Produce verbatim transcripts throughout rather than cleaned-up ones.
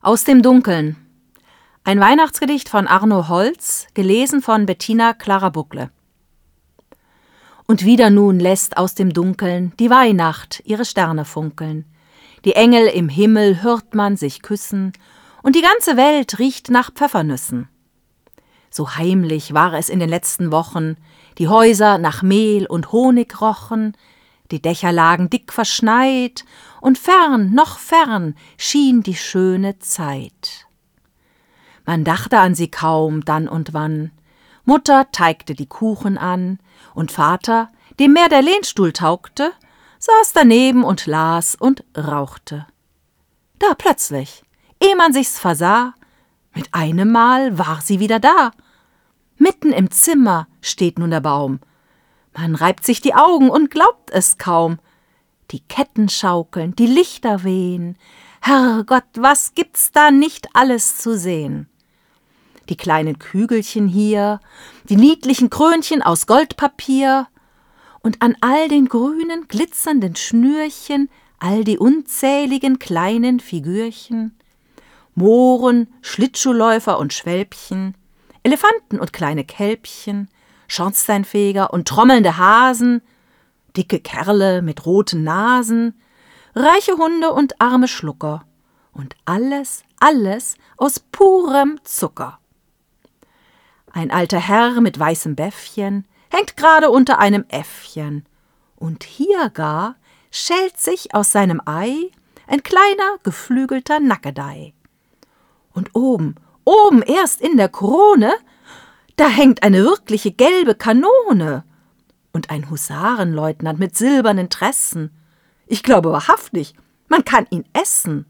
Aus dem Dunkeln. Ein Weihnachtsgedicht von Arno Holz, gelesen von Bettina Clara Buckle. Und wieder nun lässt aus dem Dunkeln die Weihnacht ihre Sterne funkeln. Die Engel im Himmel hört man sich küssen, und die ganze Welt riecht nach Pfeffernüssen. So heimlich war es in den letzten Wochen, die Häuser nach Mehl und Honig rochen, die Dächer lagen dick verschneit, und fern, noch fern, schien die schöne Zeit. Man dachte an sie kaum dann und wann. Mutter teigte die Kuchen an, und Vater, dem mehr der Lehnstuhl taugte, saß daneben und las und rauchte. Da plötzlich, ehe man sich's versah, mit einem Mal war sie wieder da. Mitten im Zimmer steht nun der Baum. Man reibt sich die Augen und glaubt es kaum. Die Ketten schaukeln, die Lichter wehen. Herrgott, was gibt's da nicht alles zu sehen? Die kleinen Kügelchen hier, die niedlichen Krönchen aus Goldpapier und an all den grünen, glitzernden Schnürchen all die unzähligen kleinen Figürchen, Mohren, Schlittschuhläufer und Schwälbchen, Elefanten und kleine Kälbchen, Schornsteinfeger und trommelnde Hasen, dicke Kerle mit roten Nasen, reiche Hunde und arme Schlucker und alles, alles aus purem Zucker. Ein alter Herr mit weißem Bäffchen hängt gerade unter einem Äffchen, und hier gar schält sich aus seinem Ei ein kleiner, geflügelter Nackedei. Und oben, oben erst in der Krone, da hängt eine wirkliche gelbe Kanone und ein Husarenleutnant mit silbernen Tressen. Ich glaube wahrhaftig, man kann ihn essen.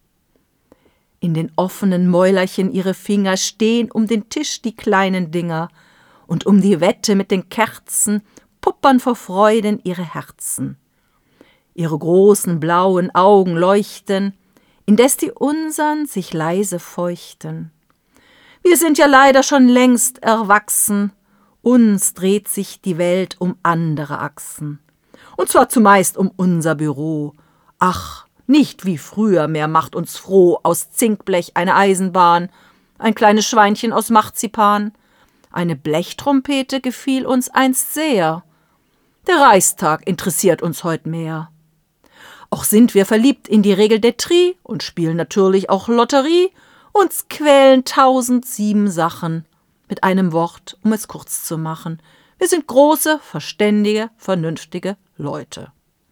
In den offenen Mäulerchen ihre Finger stehen um den Tisch die kleinen Dinger, und um die Wette mit den Kerzen puppern vor Freuden ihre Herzen. Ihre großen blauen Augen leuchten, indes die unsern sich leise feuchten. Wir sind ja leider schon längst erwachsen, uns dreht sich die Welt um andere Achsen. Und zwar zumeist um unser Büro. Ach, nicht wie früher mehr macht uns froh aus Zinkblech eine Eisenbahn, ein kleines Schweinchen aus Marzipan. Eine Blechtrompete gefiel uns einst sehr. Der Reichstag interessiert uns heut mehr. Auch sind wir verliebt in die Regeldetrie und spielen natürlich auch Lotterie. Uns quälen tausend sieben Sachen, mit einem Wort, um es kurz zu machen. Wir sind große, verständige, vernünftige Leute.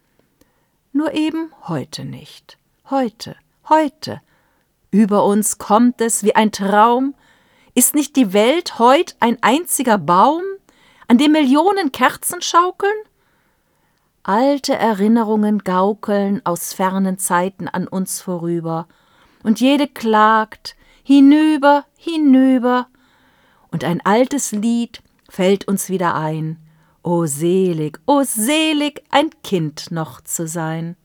Nur eben heute nicht. Heute, heute. Über uns kommt es wie ein Traum. Ist nicht die Welt heut ein einziger Baum, an dem Millionen Kerzen schaukeln? Alte Erinnerungen gaukeln aus fernen Zeiten an uns vorüber, und jede klagt, hinüber, hinüber, und ein altes Lied fällt uns wieder ein. O selig, o selig, ein Kind noch zu sein.